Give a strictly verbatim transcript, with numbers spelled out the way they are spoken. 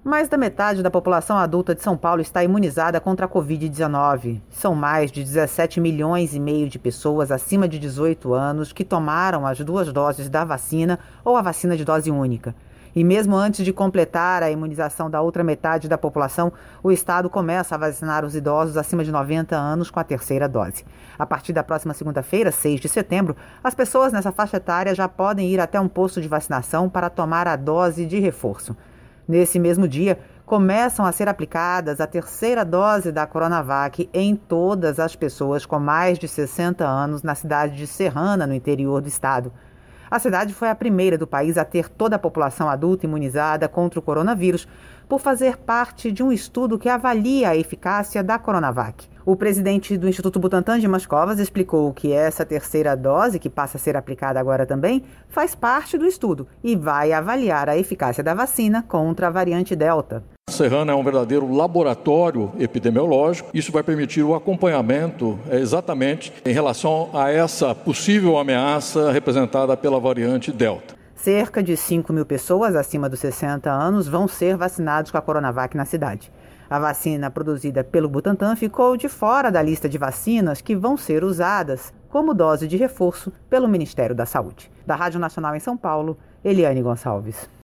Mais da metade da população adulta de São Paulo está imunizada contra a covid dezenove. São mais de dezessete milhões e meio de pessoas acima de dezoito anos que tomaram as duas doses da vacina ou a vacina de dose única. E mesmo antes de completar a imunização da outra metade da população, o Estado começa a vacinar os idosos acima de noventa anos com a terceira dose. A partir da próxima segunda-feira, seis de setembro, as pessoas nessa faixa etária já podem ir até um posto de vacinação para tomar a dose de reforço. Nesse mesmo dia, começam a ser aplicadas a terceira dose da Coronavac em todas as pessoas com mais de sessenta anos na cidade de Serrana, no interior do estado. A cidade foi a primeira do país a ter toda a população adulta imunizada contra o coronavírus, por fazer parte de um estudo que avalia a eficácia da Coronavac. O presidente do Instituto Butantan, Dimas Covas, explicou que essa terceira dose, que passa a ser aplicada agora também, faz parte do estudo e vai avaliar a eficácia da vacina contra a variante Delta. Serrana é um verdadeiro laboratório epidemiológico. Isso vai permitir o acompanhamento é, exatamente em relação a essa possível ameaça representada pela variante Delta. Cerca de cinco mil pessoas acima dos sessenta anos vão ser vacinados com a Coronavac na cidade. A vacina produzida pelo Butantan ficou de fora da lista de vacinas que vão ser usadas como dose de reforço pelo Ministério da Saúde. Da Rádio Nacional em São Paulo, Eliane Gonçalves.